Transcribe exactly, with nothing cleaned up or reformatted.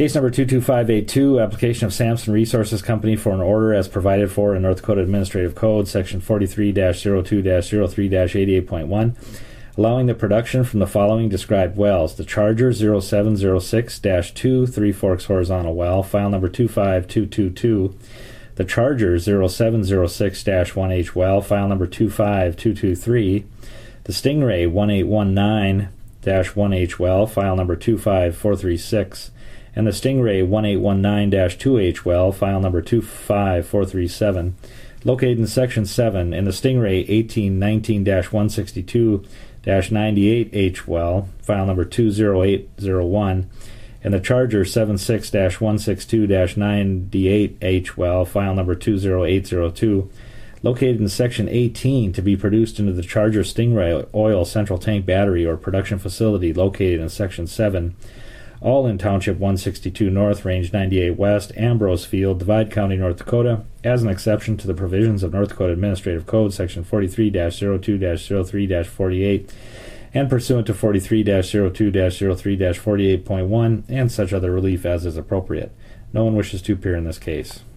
Case number two two five eight two, application of Samson Resources Company for an order as provided for in North Dakota Administrative Code, Section forty-three dash zero two dash zero three dash eighty-eight point one, allowing the production from the following described wells: the Charger zero seven zero six dash two, Three Forks horizontal well, file number two five two two two, the Charger zero seven zero six dash one H well, file number two five two two three, the Stingray one eight one nine dash one H well, file number two five four three six, and the Stingray one eight one nine dash two H well, file number two five four three seven, located in Section seven, and the Stingray eighteen nineteen dash one sixty-two dash ninety-eight H well, file number two zero eight zero one, and the Charger seventy-six dash one sixty-two dash ninety-eight H well, file number two zero eight zero two, located in Section eighteen, to be produced into the Charger Stingray Oil Central Tank Battery or Production Facility located in Section seven, all in Township one sixty-two North, Range ninety-eight West, Ambrose Field, Divide County, North Dakota, as an exception to the provisions of North Dakota Administrative Code, Section forty-three dash zero two dash zero three dash forty-eight, and pursuant to forty-three dash zero two dash zero three dash forty-eight point one, and such other relief as is appropriate. No one wishes to appear in this case.